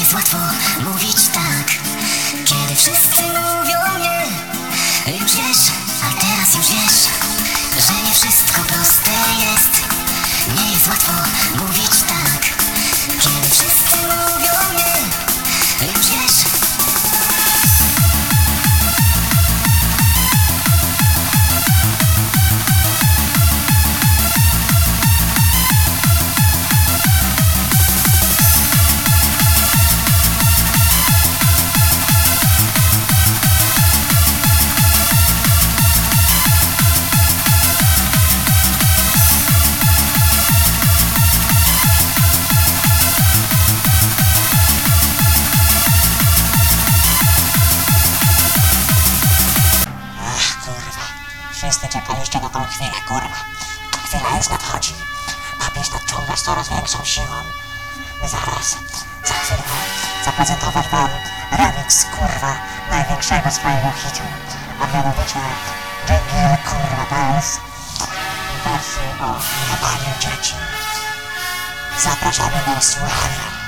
jest łatwo mówić tak, kiedy wszyscy mówią nie. Już wiesz, a teraz już wiesz, że nie wszystko proste jest. Nie jest łatwo mówić tak, kiedy wszyscy mówią nie. Już wiesz. Wszyscy czekaliście na tą chwilę, kurwa. Chwila już nadchodzi. Ma być nadciągać z coraz większą siłą. Zaraz, za chwilę zaprezentować wam remix, kurwa, największego swojego hitu. A mianowicie Jingle, kurwa, Bells w wersji o jebaniu dzieci. Zapraszamy do słuchania.